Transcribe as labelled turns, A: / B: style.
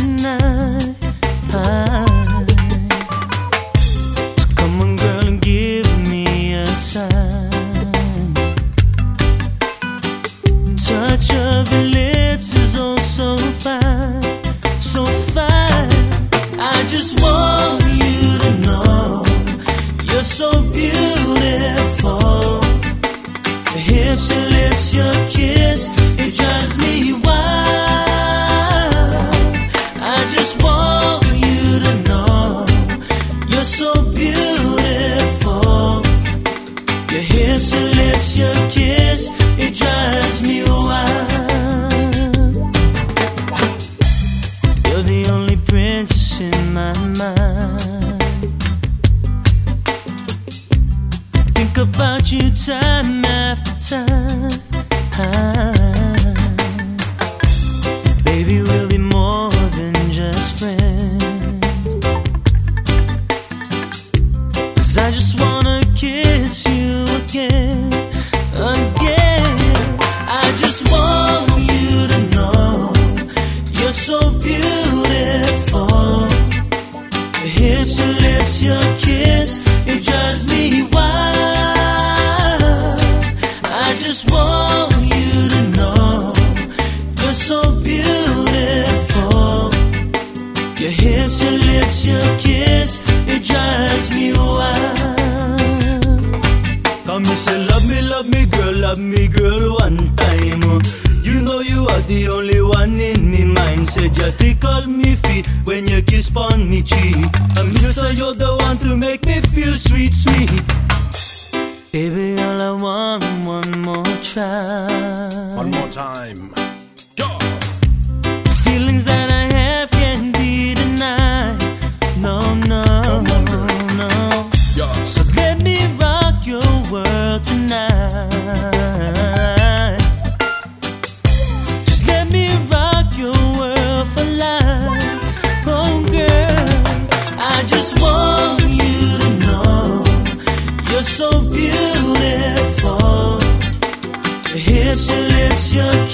A: tonight. So come on, girl, and give me a sign. Touch of your lips is oh so fine, so fine. I just want you to know you're so beautiful. Your hips, your lips, your kiss, it drives me wild. I just want you to know you're so beautiful. Your hips, your lips, your kiss, it drives me wild. You're the only princess in my mind. Think about you time after time. Baby, we'll be more than just friends. 'Cause I just wanna kiss you again, again. I just want you to know you're so beautiful. Your hips, your lips, your kiss, it drives me wild. I just want you to know you're so beautiful. Your hips, your lips, your kiss, it drives me wild. Come you say love me girl one time. You know you are the only one in me mind. Said you tickle me feet when you kiss on me cheek. I'm here so you're the one to make me feel sweet, sweet. Baby, all I want, one more try.
B: One more time. Go!
A: Feelings that I have can't be denied. No, no, no.
B: Yeah.
A: So let me rock your world tonight. Just let me rock your world for life. Oh girl, I just want you to know you're so beautiful. Your hips, your lips, your